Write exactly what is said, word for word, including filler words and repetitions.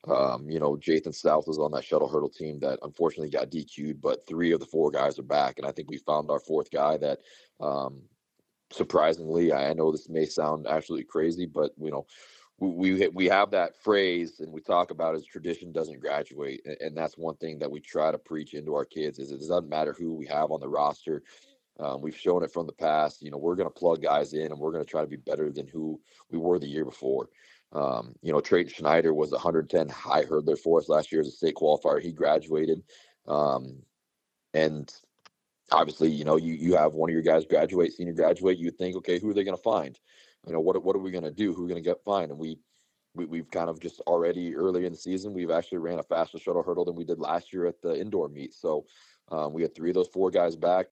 Um, you know, Jathan South was on that shuttle hurdle team that unfortunately got D Q'd, but three of the four guys are back. And I think we found our fourth guy that, um, surprisingly, I know this may sound absolutely crazy, but you know, we we we have that phrase and we talk about as tradition doesn't graduate, and, and that's one thing that we try to preach into our kids is it doesn't matter who we have on the roster. Um, we've shown it from the past. You know, we're going to plug guys in, and we're going to try to be better than who we were the year before. Um, you know, Trayton Schneider was a one hundred ten high hurdler for us last year as a state qualifier. He graduated, um, and obviously, you know, you you have one of your guys graduate, senior graduate. You think, okay, who are they going to find? You know, what what are we going to do? Who are we going to get find? And we, we we've kind of just already early in the season, we've actually ran a faster shuttle hurdle than we did last year at the indoor meet. So um, we had three of those four guys back.